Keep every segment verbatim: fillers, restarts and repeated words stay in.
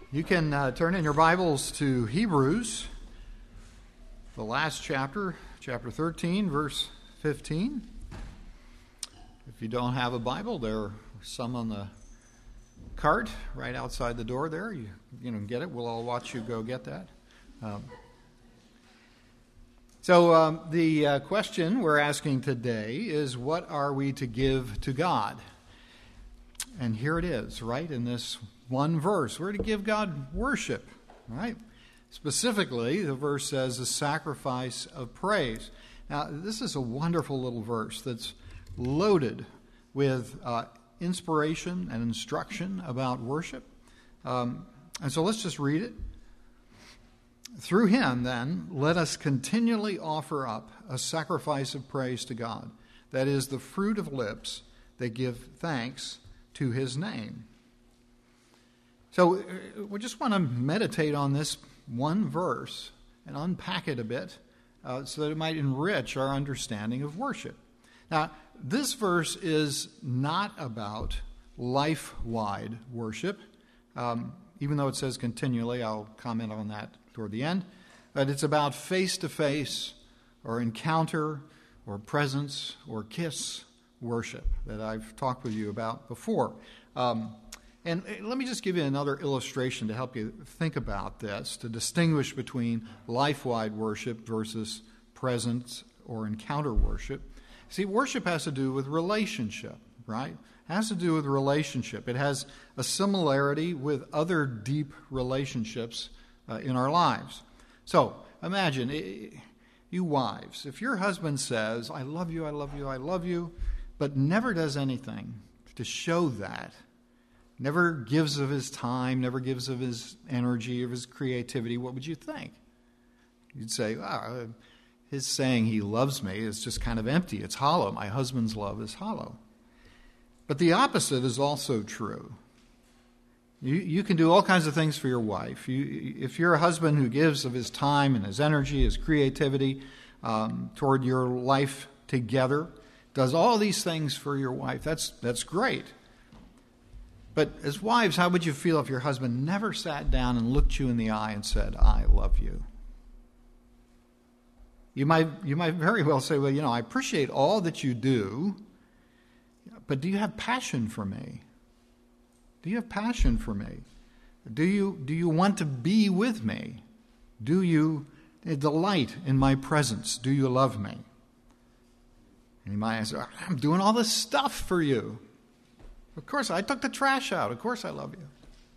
You can uh, turn in your Bibles to Hebrews, the last chapter, chapter thirteen, verse fifteen. If you don't have a Bible, there are some on the cart right outside the door there. You, you know, get it. We'll all watch you go get that. Um, so um, the uh, question we're asking today is, what are we to give to God? And here it is, right, in this one verse. We're to give God worship, right? Specifically, the verse says a sacrifice of praise. Now, this is a wonderful little verse that's loaded with uh, inspiration and instruction about worship. Um, and so let's just read it. Through him, then, let us continually offer up a sacrifice of praise to God. That is the fruit of lips that give thanks to his name. So we just want to meditate on this one verse and unpack it a bit uh, so that it might enrich our understanding of worship. Now, this verse is not about life-wide worship, um, even though it says continually. I'll comment on that toward the end. But it's about face-to-face or encounter or presence or kiss worship that I've talked with you about before. Um, and let me just give you another illustration to help you think about this, to distinguish between life-wide worship versus presence or encounter worship. See, worship has to do with relationship, right? It has to do with relationship. It has a similarity with other deep relationships uh, in our lives. So, imagine, you wives, if your husband says, I love you, I love you, I love you, but never does anything to show that, never gives of his time, never gives of his energy, of his creativity, what would you think? You'd say, oh, his saying he loves me is just kind of empty. It's hollow. My husband's love is hollow. But the opposite is also true. You, you can do all kinds of things for your wife. You, if you're a husband who gives of his time and his energy, his creativity um, toward your life together, does all these things for your wife, that's that's great. But as wives, how would you feel if your husband never sat down and looked you in the eye and said, I love you? You might you might very well say, well, you know, I appreciate all that you do, but do you have passion for me? Do you have passion for me? Do you do you want to be with me? Do you delight in my presence? Do you love me? And he might answer, I'm doing all this stuff for you. Of course, I took the trash out. Of course I love you.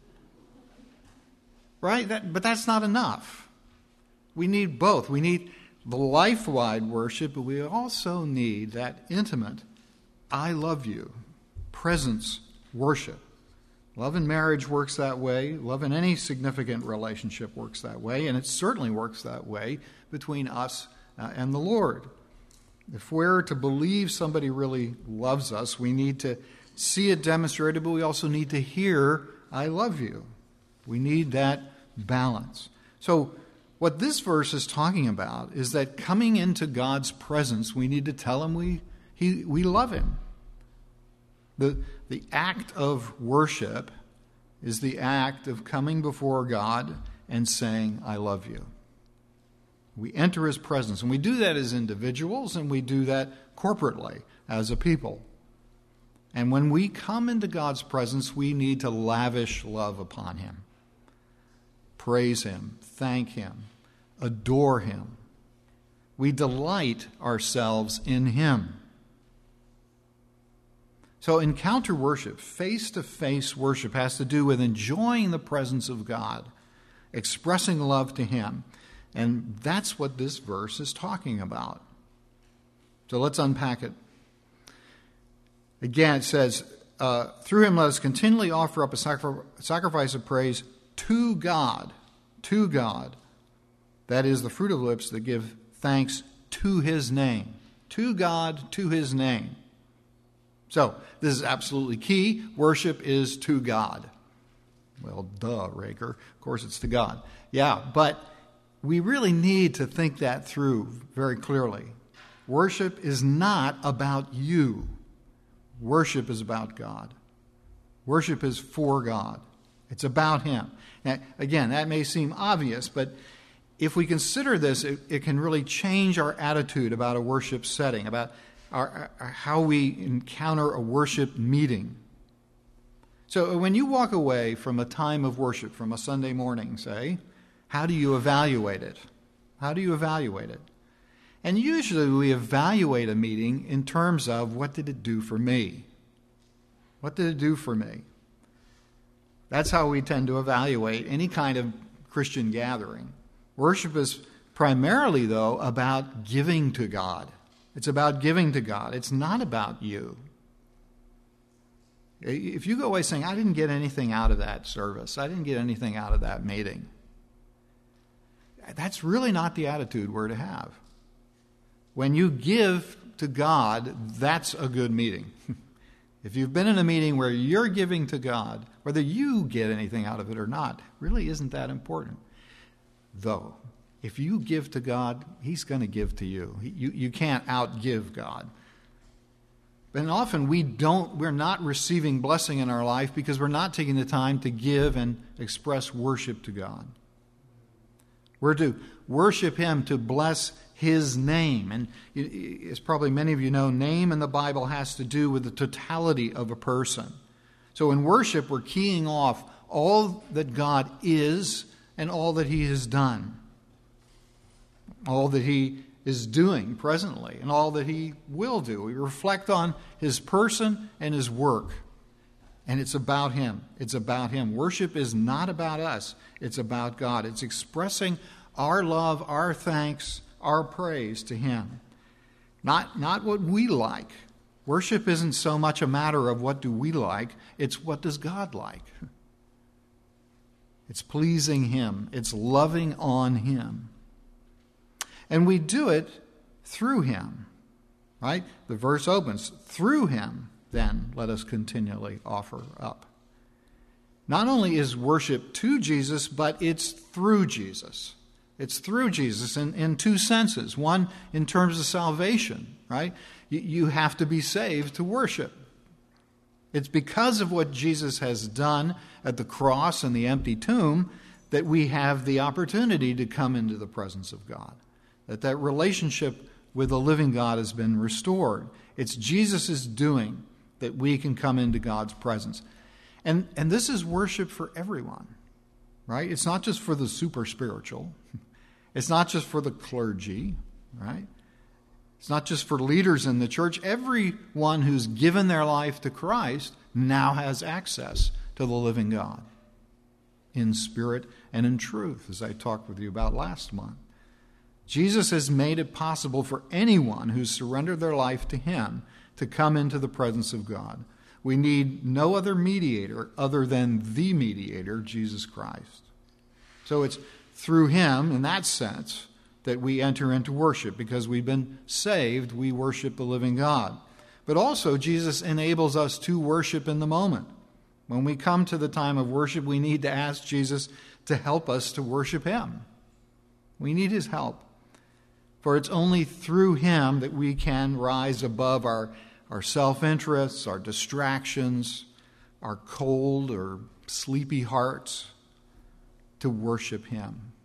Right? That, but that's not enough. We need both. We need the life-wide worship, but we also need that intimate, I love you, presence worship. Love in marriage works that way. Love in any significant relationship works that way. And it certainly works that way between us uh, and the Lord. If we're to believe somebody really loves us, we need to see it demonstrated, but we also need to hear, I love you. We need that balance. So what this verse is talking about is that coming into God's presence, we need to tell him we he, we love him. The, the act of worship is the act of coming before God and saying, I love you. We enter his presence, and we do that as individuals, and we do that corporately as a people. And when we come into God's presence, we need to lavish love upon him. Praise him, thank him, adore him. We delight ourselves in him. So encounter worship, face-to-face worship, has to do with enjoying the presence of God, expressing love to him. And that's what this verse is talking about. So let's unpack it. Again, it says, uh, through him let us continually offer up a sacri- sacrifice of praise to God, to God. That is the fruit of lips that give thanks to his name. To God, to his name. So, this is absolutely key. Worship is to God. Well, duh, Raker. Of course it's to God. Yeah, but we really need to think that through very clearly. Worship is not about you. Worship is about God. Worship is for God. It's about him. Now, again, that may seem obvious, but if we consider this, it, it can really change our attitude about a worship setting, about our, our, how we encounter a worship meeting. So when you walk away from a time of worship, from a Sunday morning, say, how do you evaluate it? How do you evaluate it? And usually we evaluate a meeting in terms of, what did it do for me? What did it do for me? That's how we tend to evaluate any kind of Christian gathering. Worship is primarily, though, about giving to God. It's about giving to God. It's not about you. If you go away saying, I didn't get anything out of that service, I didn't get anything out of that meeting, that's really not the attitude we're to have. When you give to God, that's a good meeting. If you've been in a meeting where you're giving to God, whether you get anything out of it or not, really isn't that important. Though, if you give to God, he's going to give to you. You, you can't outgive God. And often we don't, we're not receiving blessing in our life because we're not taking the time to give and express worship to God. We're to worship him, to bless his name. And as probably many of you know, name in the Bible has to do with the totality of a person. So in worship, we're keying off all that God is and all that he has done. All that he is doing presently and all that he will do. We reflect on his person and his work. And it's about him. It's about him. Worship is not about us. It's about God. It's expressing our love, our thanks, our praise to him. Not, not what we like. Worship isn't so much a matter of what do we like. It's what does God like. It's pleasing him. It's loving on him. And we do it through him, right? The verse opens, through him, then let us continually offer up. Not only is worship to Jesus, but it's through Jesus. It's through Jesus in, in two senses. One, in terms of salvation, right? You, you have to be saved to worship. It's because of what Jesus has done at the cross and the empty tomb that we have the opportunity to come into the presence of God. That that relationship with the living God has been restored. It's Jesus' doing that we can come into God's presence. And, and this is worship for everyone, right? It's not just for the super spiritual. It's not just for the clergy, right? It's not just for leaders in the church. Everyone who's given their life to Christ now has access to the living God in spirit and in truth, as I talked with you about last month. Jesus has made it possible for anyone who's surrendered their life to him to come into the presence of God. We need no other mediator other than the mediator, Jesus Christ. So it's through him, in that sense, that we enter into worship. Because we've been saved, we worship the living God. But also, Jesus enables us to worship in the moment. When we come to the time of worship, we need to ask Jesus to help us to worship him. We need his help. For it's only through him that we can rise above our, our self-interests, our distractions, our cold or sleepy hearts, to worship him.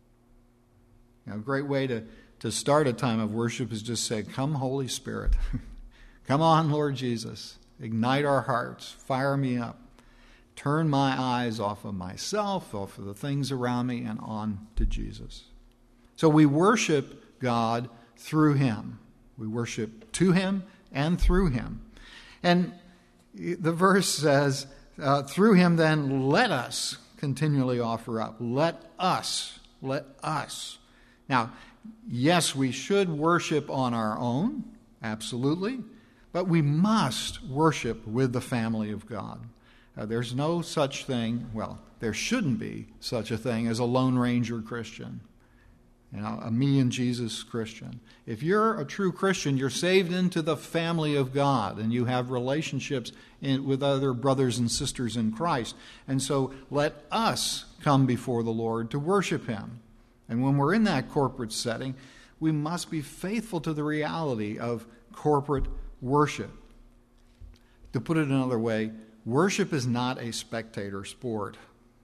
Now, a great way to, to start a time of worship is just say, come, Holy Spirit. Come on, Lord Jesus. Ignite our hearts. Fire me up. Turn my eyes off of myself, off of the things around me, and on to Jesus. So we worship God through him. We worship to him and through him. And the verse says, uh, through him then let us continually offer up. Let us. Let us. Now, yes, we should worship on our own, absolutely, but we must worship with the family of God. Uh, there's no such thing, well, there shouldn't be such a thing as a Lone Ranger Christian. You know, a me and Jesus Christian. If you're a true Christian, you're saved into the family of God, and you have relationships in, with other brothers and sisters in Christ. And so let us come before the Lord to worship him. And when we're in that corporate setting, we must be faithful to the reality of corporate worship. To put it another way, worship is not a spectator sport.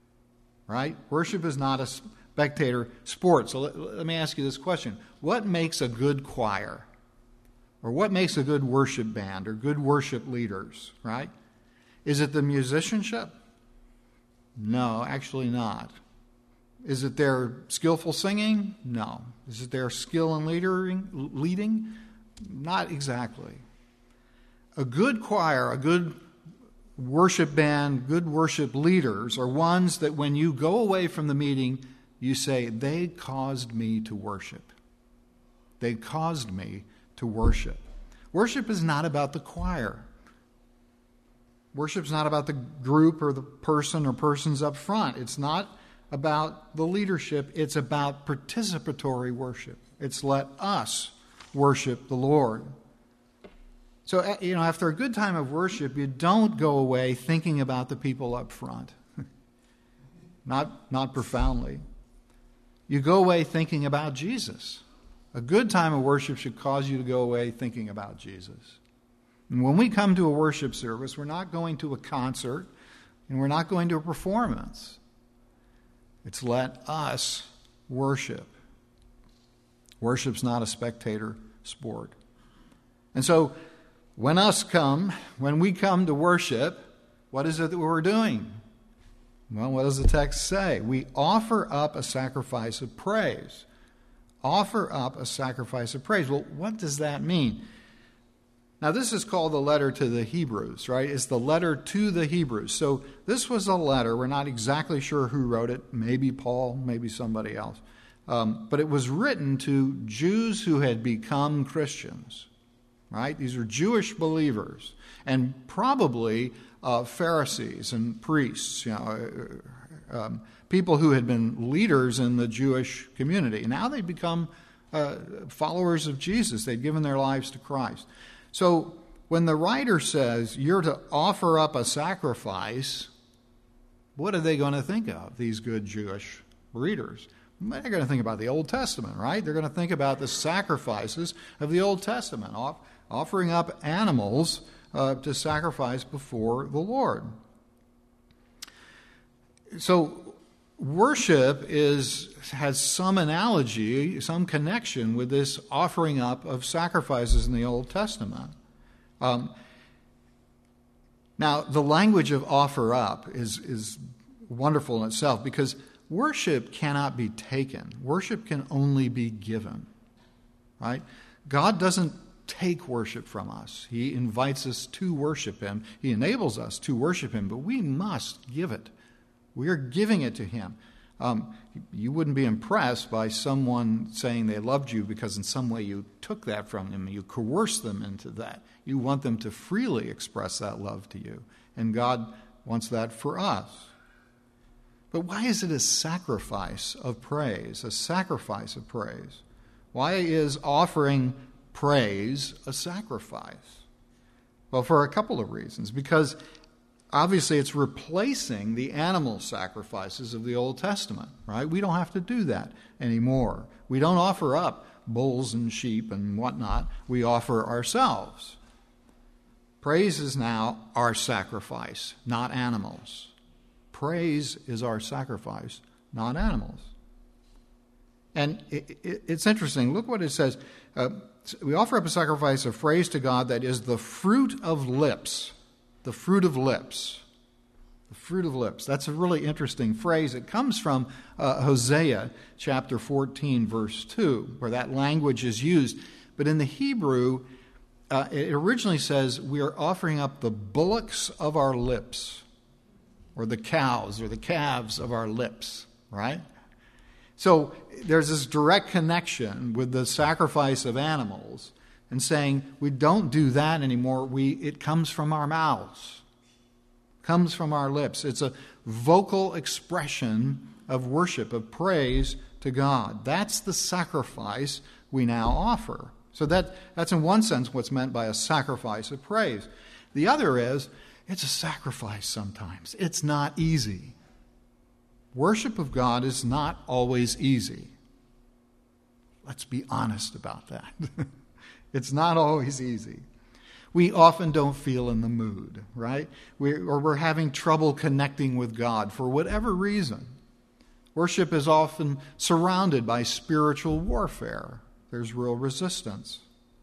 right? Worship is not a spectator sport. So let, let me ask you this question. What makes a good choir? Or what makes a good worship band or good worship leaders, right? Is it the musicianship? No, actually not. Is it their skillful singing? No. Is it their skill in leading? leading? Not exactly. A good choir, a good worship band, good worship leaders are ones that when you go away from the meeting, you say, they caused me to worship. They caused me to worship. Worship is not about the choir. Worship is not about the group or the person or persons up front. It's not about the leadership. It's about participatory worship. It's let us worship the Lord. So, you know, after a good time of worship, you don't go away thinking about the people up front. not, not profoundly. You go away thinking about Jesus. A good time of worship should cause you to go away thinking about Jesus. And when we come to a worship service, we're not going to a concert and we're not going to a performance. It's let us worship. Worship's not a spectator sport. And so when us come, when we come to worship, what is it that we're doing? Well, what does the text say? We offer up a sacrifice of praise. Offer up a sacrifice of praise. Well, what does that mean? Now, this is called the letter to the Hebrews, right? It's the letter to the Hebrews. So this was a letter. We're not exactly sure who wrote it. Maybe Paul, maybe somebody else. Um, but it was written to Jews who had become Christians, right? These are Jewish believers and probably uh, Pharisees and priests, you know, um, people who had been leaders in the Jewish community. Now they'd become uh, followers of Jesus. They'd given their lives to Christ. So when the writer says you're to offer up a sacrifice, what are they going to think of, these good Jewish readers? They're going to think about the Old Testament, right? They're going to think about the sacrifices of the Old Testament, off, offering up animals uh, to sacrifice before the Lord. So worship is has some analogy, some connection with this offering up of sacrifices in the Old Testament. Um, now, the language of offer up is, is wonderful in itself because worship cannot be taken. Worship can only be given, right? God doesn't take worship from us. He invites us to worship Him. He enables us to worship Him, but we must give it. We are giving it to Him. Um, you wouldn't be impressed by someone saying they loved you because in some way you took that from them. You coerced them into that. You want them to freely express that love to you. And God wants that for us. But why is it a sacrifice of praise? A sacrifice of praise. Why is offering praise a sacrifice? Well, for a couple of reasons. Because obviously, it's replacing the animal sacrifices of the Old Testament, right? We don't have to do that anymore. We don't offer up bulls and sheep and whatnot. We offer ourselves. Praise is now our sacrifice, not animals. Praise is our sacrifice, not animals. And it, it, it's interesting. Look what it says. Uh, we offer up a sacrifice of praise to God that is the fruit of lips. The fruit of lips. The fruit of lips. That's a really interesting phrase. It comes from uh, Hosea chapter fourteen, verse two, where that language is used. But in the Hebrew, uh, it originally says, we are offering up the bullocks of our lips, or the cows, or the calves of our lips, right? So there's this direct connection with the sacrifice of animals and saying we don't do that anymore. We it comes from our mouths, comes from our lips. It's a vocal expression of worship, of praise to God. That's the sacrifice we now offer. So that that's in one sense what's meant by a sacrifice of praise. The other is it's a sacrifice sometimes. It's not easy. Worship of God is not always easy. Let's be honest about that. It's not always easy. We often don't feel in the mood, right? We're, or we're having trouble connecting with God for whatever reason. Worship is often surrounded by spiritual warfare. There's real resistance.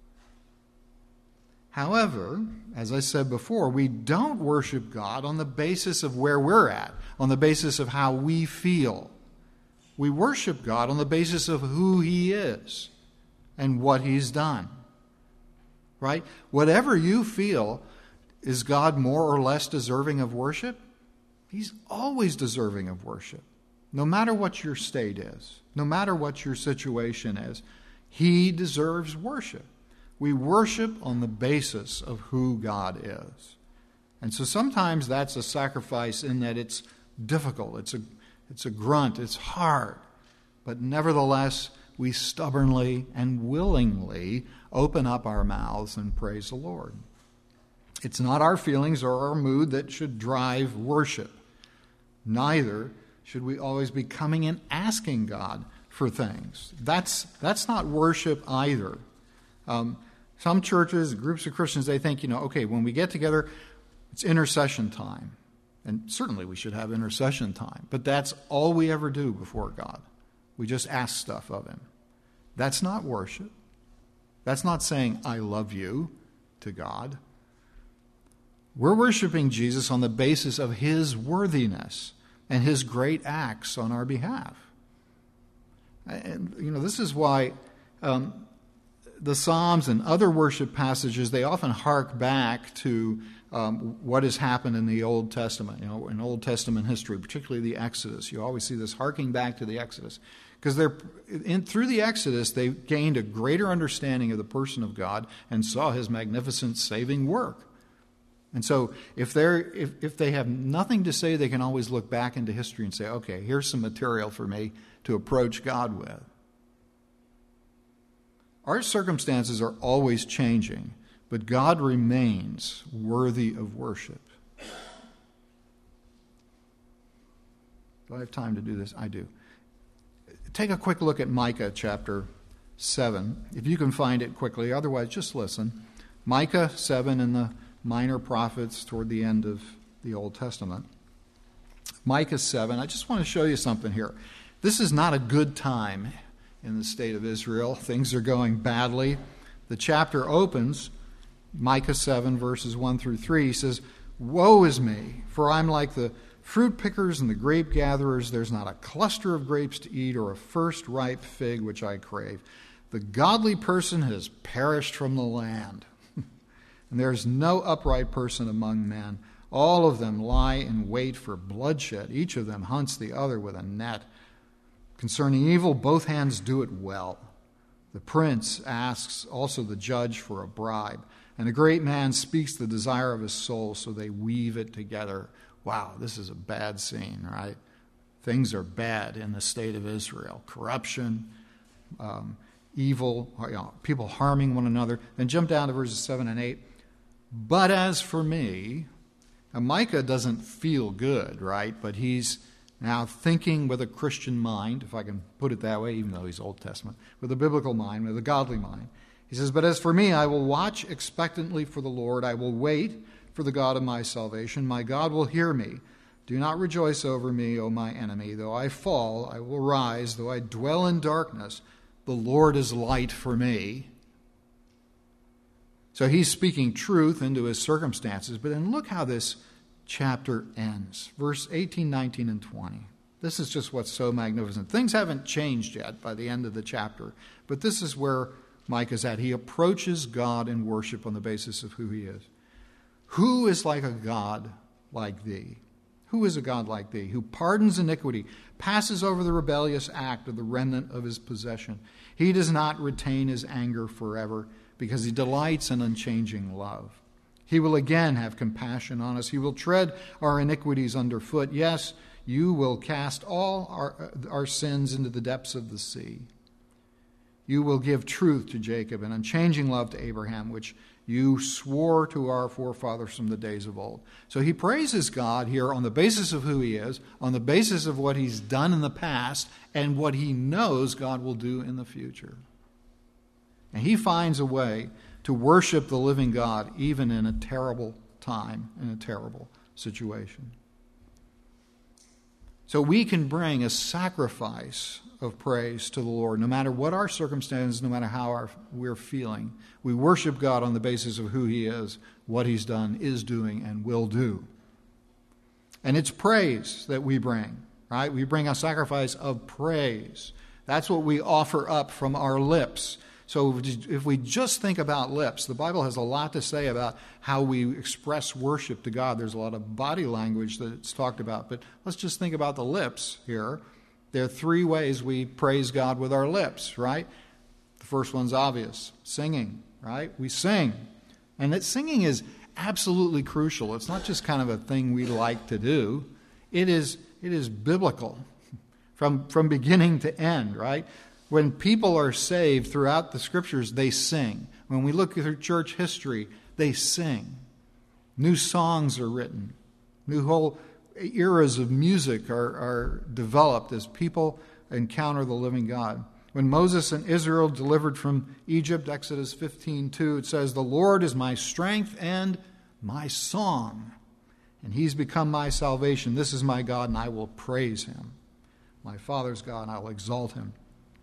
However, as I said before, we don't worship God on the basis of where we're at, on the basis of how we feel. We worship God on the basis of who He is and what He's done. Right? Whatever you feel, is God more or less deserving of worship? He's always deserving of worship. No matter what your state is, no matter what your situation is, He deserves worship. We worship on the basis of who God is. And so sometimes that's a sacrifice in that it's difficult, it's a, it's a grunt, it's hard. But nevertheless, we stubbornly and willingly open up our mouths and praise the Lord. It's not our feelings or our mood that should drive worship. Neither should we always be coming and asking God for things. That's, that's not worship either. Um, some churches, groups of Christians, they think, you know, okay, when we get together, it's intercession time. And certainly we should have intercession time. But that's all we ever do before God. We just ask stuff of Him. That's not worship. That's not saying, I love you to God. We're worshiping Jesus on the basis of His worthiness and His great acts on our behalf. And, you know, this is why um, the Psalms and other worship passages, they often hark back to um, what has happened in the Old Testament, you know, in Old Testament history, particularly the Exodus. You always see this harking back to the Exodus. Because they're in, through the Exodus, they gained a greater understanding of the person of God and saw His magnificent saving work. And so if they're if, if they have nothing to say, they can always look back into history and say, okay, here's some material for me to approach God with. Our circumstances are always changing, but God remains worthy of worship. Do I have time to do this? I do. Take a quick look at Micah chapter seven, if you can find it quickly. Otherwise, just listen. Micah seven in the Minor Prophets toward the end of the Old Testament. Micah seven, I just want to show you something here. This is not a good time in the state of Israel. Things are going badly. The chapter opens, Micah seven, verses one through three. He says, "Woe is me, for I'm like the fruit pickers and the grape gatherers. There's not a cluster of grapes to eat or a first ripe fig which I crave. The godly person has perished from the land. And there's no upright person among men. All of them lie in wait for bloodshed. Each of them hunts the other with a net. Concerning evil, both hands do it well. The prince asks also the judge for a bribe. And a great man speaks the desire of his soul, so they weave it together." Wow, this is a bad scene, right? Things are bad in the state of Israel. Corruption, um, evil, you know, people harming one another. Then jump down to verses seven and eight. "But as for me," now Micah doesn't feel good, right? But he's now thinking with a Christian mind, if I can put it that way, even though he's Old Testament, with a biblical mind, with a godly mind. He says, "But as for me, I will watch expectantly for the Lord. I will wait for the God of my salvation. My God will hear me. Do not rejoice over me, O my enemy. Though I fall, I will rise. Though I dwell in darkness, the Lord is light for me." So he's speaking truth into his circumstances. But then look how this chapter ends. Verse eighteen, nineteen, and twenty. This is just what's so magnificent. Things haven't changed yet by the end of the chapter. But this is where Micah's at. He approaches God in worship on the basis of who he is. "Who is like a God like thee? Who is a God like thee, who pardons iniquity, passes over the rebellious act of the remnant of his possession? He does not retain his anger forever, because he delights in unchanging love. He will again have compassion on us. He will tread our iniquities underfoot. Yes, you will cast all our, our sins into the depths of the sea. You will give truth to Jacob and unchanging love to Abraham, which you swore to our forefathers from the days of old." So he praises God here on the basis of who he is, on the basis of what he's done in the past, and what he knows God will do in the future. And he finds a way to worship the living God even in a terrible time, in a terrible situation. So we can bring a sacrifice of praise to the Lord, no matter what our circumstances, no matter how our, we're feeling. We worship God on the basis of who he is, what he's done, is doing, and will do. And it's praise that we bring, right? We bring a sacrifice of praise. That's what we offer up from our lips. So if we just think about lips, the Bible has a lot to say about how we express worship to God. There's a lot of body language that it's talked about. But let's just think about the lips here. There are three ways we praise God with our lips, right? The first one's obvious, singing, right? We sing. And that singing is absolutely crucial. It's not just kind of a thing we like to do. It is, it is biblical from, from beginning to end, right? When people are saved throughout the Scriptures, they sing. When we look at church history, they sing. New songs are written. New whole eras of music are, are developed as people encounter the living God. When Moses and Israel delivered from Egypt, Exodus fifteen two, it says, "The Lord is my strength and my song, and he's become my salvation. This is my God, and I will praise him. My father's God, and I will exalt him."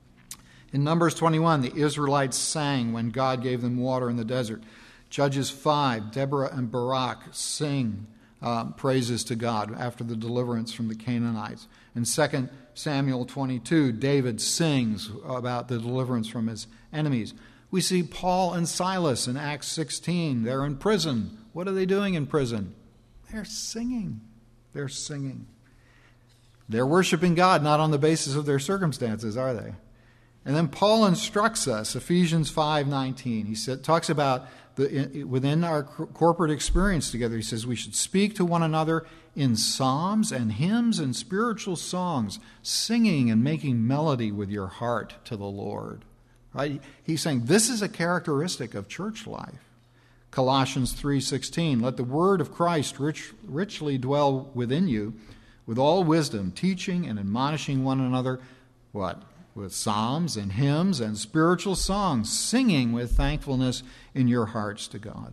In Numbers twenty-one, the Israelites sang when God gave them water in the desert. Judges five, Deborah and Barak sing um, praises to God after the deliverance from the Canaanites. In Second Samuel twenty-two, David sings about the deliverance from his enemies. We see Paul and Silas in Acts sixteen. They're in prison. What are they doing in prison? They're singing. They're singing. They're worshiping God, not on the basis of their circumstances, are they? And then Paul instructs us, Ephesians five nineteen. He said, talks about the, within our corporate experience together, he says we should speak to one another in psalms and hymns and spiritual songs, singing and making melody with your heart to the Lord. Right? He's saying this is a characteristic of church life. Colossians three sixteen, let the word of Christ rich, richly dwell within you, with all wisdom, teaching and admonishing one another, what? With psalms and hymns and spiritual songs, singing with thankfulness in your hearts to God.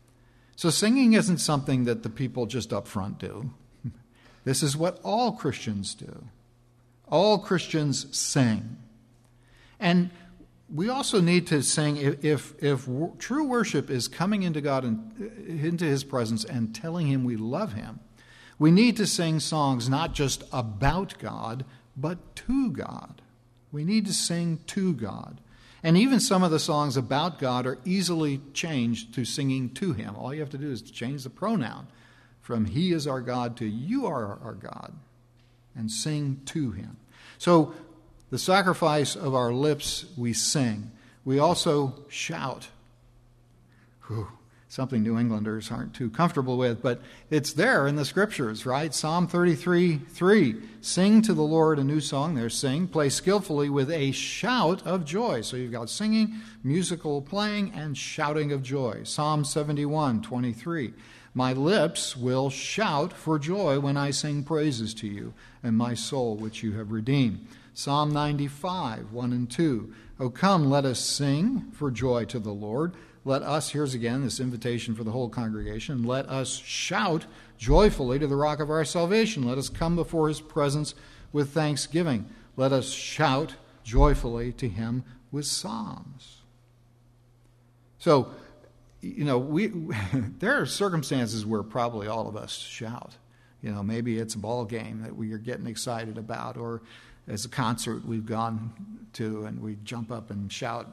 So singing isn't something that the people just up front do. This is what all Christians do. All Christians sing. And we also need to sing if, if, if true worship is coming into God and into his presence and telling him we love him. We need to sing songs not just about God, but to God. We need to sing to God. And even some of the songs about God are easily changed to singing to him. All you have to do is change the pronoun from he is our God to you are our God and sing to him. So the sacrifice of our lips, we sing. We also shout. Whew. Something New Englanders aren't too comfortable with, but it's there in the Scriptures, right? Psalm thirty-three three, sing to the Lord a new song. There's sing, play skillfully with a shout of joy. So you've got singing, musical playing, and shouting of joy. Psalm seventy-one twenty-three, my lips will shout for joy when I sing praises to you, and my soul which you have redeemed. Psalm ninety-five one and two, O come, let us sing for joy to the Lord. Let us, here's again this invitation for the whole congregation, let us shout joyfully to the rock of our salvation. Let us come before his presence with thanksgiving. Let us shout joyfully to him with psalms. So, you know, we there are circumstances where probably all of us shout. You know, maybe it's a ball game that we are getting excited about, or as a concert we've gone to and we jump up and shout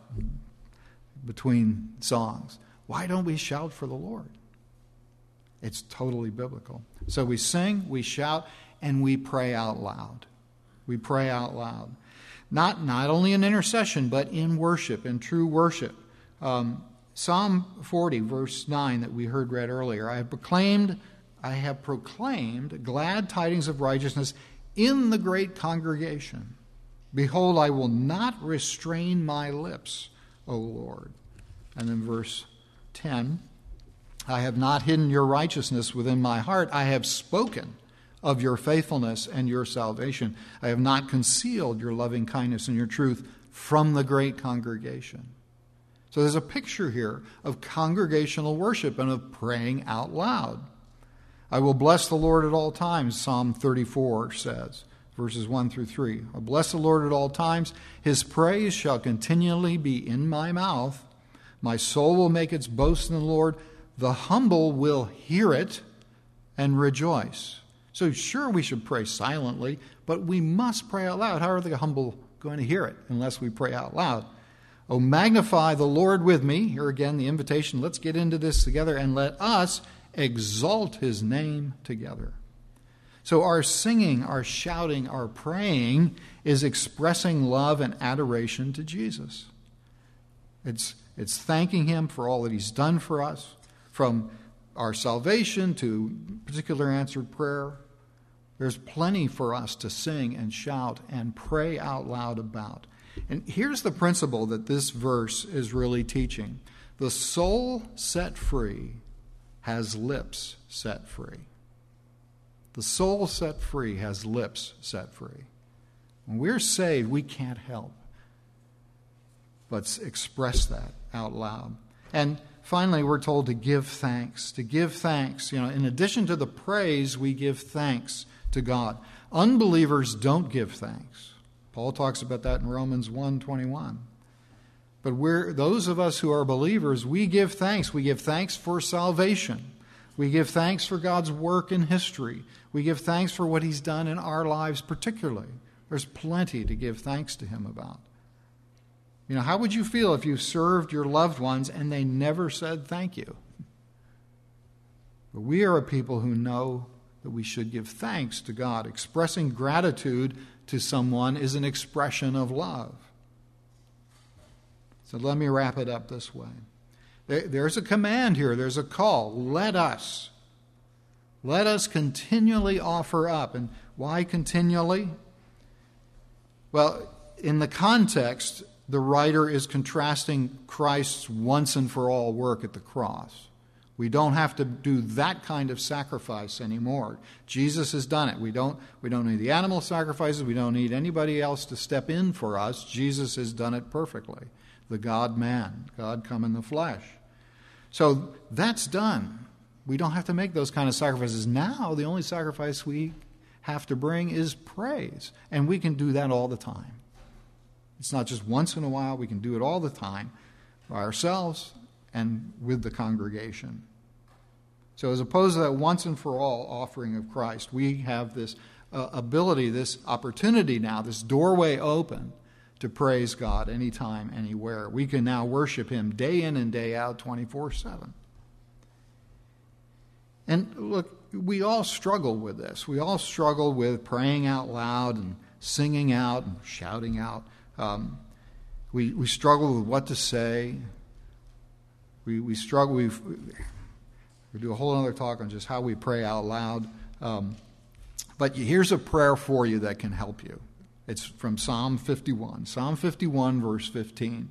between songs. Why don't we shout for the Lord? It's totally biblical. So we sing, we shout, and we pray out loud. We pray out loud. Not, not only in intercession, but in worship, in true worship. Um, Psalm forty, verse nine that we heard read earlier, I have proclaimed, I have proclaimed glad tidings of righteousness in the great congregation. Behold, I will not restrain my lips, O Lord. And then verse ten, I have not hidden your righteousness within my heart. I have spoken of your faithfulness and your salvation. I have not concealed your loving kindness and your truth from the great congregation. So there's a picture here of congregational worship and of praying out loud. I will bless the Lord at all times, Psalm thirty-four says, verses one through three. I bless the Lord at all times. His praise shall continually be in my mouth. My soul will make its boast in the Lord. The humble will hear it and rejoice. So sure, we should pray silently, but we must pray out loud. How are the humble going to hear it unless we pray out loud? Oh, magnify the Lord with me. Here again, the invitation. Let's get into this together and let us exalt his name together. So our singing, our shouting, our praying is expressing love and adoration to Jesus. It's, it's thanking him for all that he's done for us, from our salvation to particular answered prayer. There's plenty for us to sing and shout and pray out loud about. And here's the principle that this verse is really teaching. The soul set free has lips set free. The soul set free has lips set free. When we're saved, we can't help but express that out loud. And finally, we're told to give thanks. To give thanks. You know, in addition to the praise, we give thanks to God. Unbelievers don't give thanks. Paul talks about that in Romans one twenty-one. But we're, those of us who are believers, we give thanks. We give thanks for salvation. We give thanks for God's work in history. We give thanks for what he's done in our lives particularly. There's plenty to give thanks to him about. You know, how would you feel if you served your loved ones and they never said thank you? But we are a people who know that we should give thanks to God. Expressing gratitude to someone is an expression of love. So let me wrap it up this way. There's a command here. There's a call. Let us. Let us continually offer up. And why continually? Well, in the context, the writer is contrasting Christ's once and for all work at the cross. We don't have to do that kind of sacrifice anymore. Jesus has done it. We don't, we don't need the animal sacrifices. We don't need anybody else to step in for us. Jesus has done it perfectly. The God-man, God come in the flesh. So that's done. We don't have to make those kind of sacrifices. Now the only sacrifice we have to bring is praise. And we can do that all the time. It's not just once in a while. We can do it all the time by ourselves and with the congregation. So as opposed to that once and for all offering of Christ, we have this uh, ability, this opportunity now, this doorway open to praise God anytime, anywhere. We can now worship him day in and day out, twenty-four seven. And look, we all struggle with this. We all struggle with praying out loud and singing out and shouting out. Um, we, we struggle with what to say. We we struggle. We we do a whole other talk on just how we pray out loud. Um, but here's a prayer for you that can help you. It's from Psalm fifty-one. Psalm fifty-one, verse fifteen.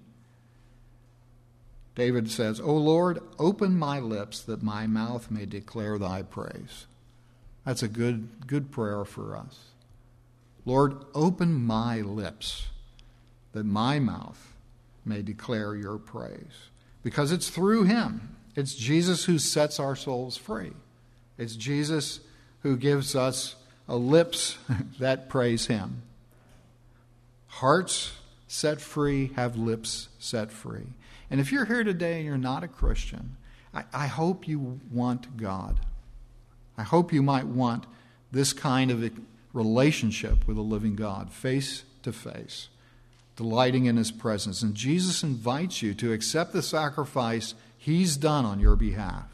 David says, "O Lord, open my lips that my mouth may declare thy praise." That's a good good prayer for us. Lord, open my lips that my mouth may declare your praise. Because it's through him. It's Jesus who sets our souls free. It's Jesus who gives us a lips that praise him. Hearts set free have lips set free. And if you're here today and you're not a Christian, I, I hope you want God. I hope you might want this kind of a relationship with a living God, face to face, delighting in his presence. And Jesus invites you to accept the sacrifice he's done on your behalf.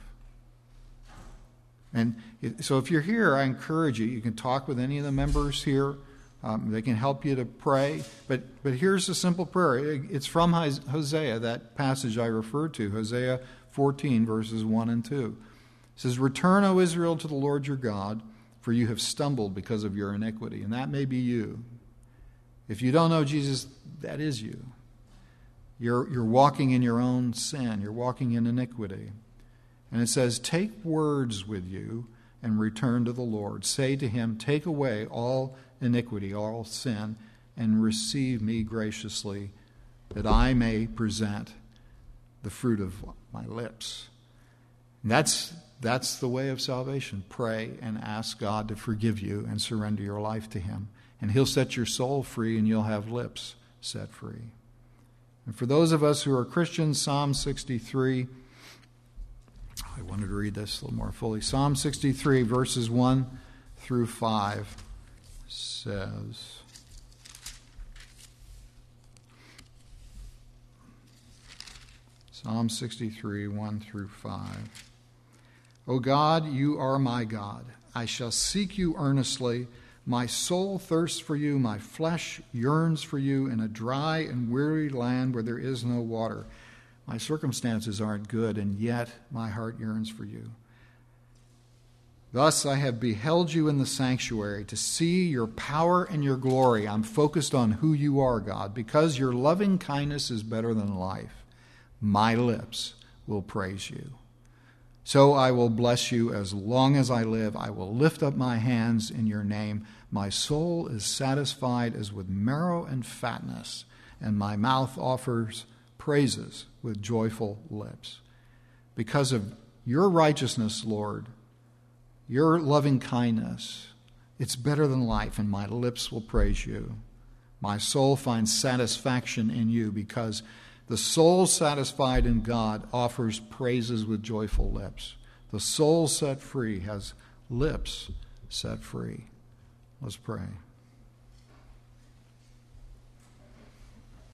And so if you're here, I encourage you, you can talk with any of the members here. Um, they can help you to pray. But but here's a simple prayer. It's from Hosea, that passage I referred to, Hosea fourteen, verses one and two. It says, "Return, O Israel, to the Lord your God, for you have stumbled because of your iniquity." And that may be you. If you don't know Jesus, that is you. You're, you're walking in your own sin. You're walking in iniquity. And it says, "Take words with you and return to the Lord. Say to him, take away all iniquity, all sin, and receive me graciously, that I may present the fruit of my lips." And that's, that's the way of salvation. Pray and ask God to forgive you and surrender your life to him. And he'll set your soul free, and you'll have lips set free. And for those of us who are Christians, Psalm sixty-three, I wanted to read this a little more fully. Psalm sixty-three, verses one through five says, Psalm sixty-three, one through five. O God, you are my God. I shall seek you earnestly. My soul thirsts for you. My flesh yearns for you in a dry and weary land where there is no water. My circumstances aren't good, and yet my heart yearns for you. Thus I have beheld you in the sanctuary to see your power and your glory. I'm focused on who you are, God, because your loving kindness is better than life. My lips will praise you. So I will bless you as long as I live. I will lift up my hands in your name. My soul is satisfied as with marrow and fatness, and my mouth offers praises with joyful lips. Because of your righteousness, Lord, your loving kindness, it's better than life, and my lips will praise you. My soul finds satisfaction in you, because the soul satisfied in God offers praises with joyful lips. The soul set free has lips set free. Let's pray.